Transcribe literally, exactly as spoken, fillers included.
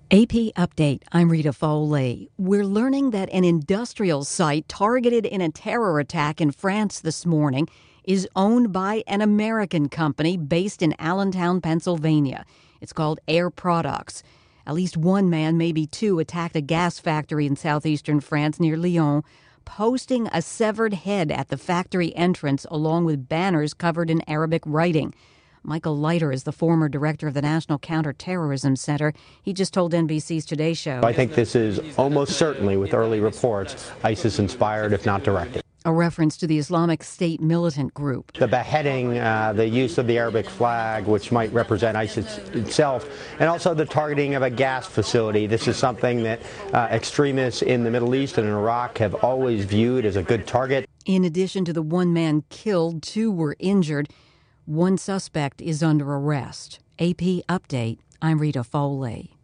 A P Update, I'm Rita Foley. We're learning that an industrial site targeted in a terror attack in France this morning is owned by an American company based in Allentown, Pennsylvania. It's called Air Products. At least one man, maybe two, attacked a gas factory in southeastern France near Lyon, posting a severed head at the factory entrance along with banners covered in Arabic writing. Michael Leiter is the former director of the National Counterterrorism Center. He just told N B C's Today Show. I think this is almost certainly, with early reports, ISIS-inspired, if not directed. A reference to the Islamic State militant group. The beheading, uh, the use of the Arabic flag, which might represent ISIS itself, and also the targeting of a gas facility. This is something that uh, extremists in the Middle East and in Iraq have always viewed as a good target. In addition to the one man killed, two were injured. One suspect is under arrest. A P Update, I'm Rita Foley.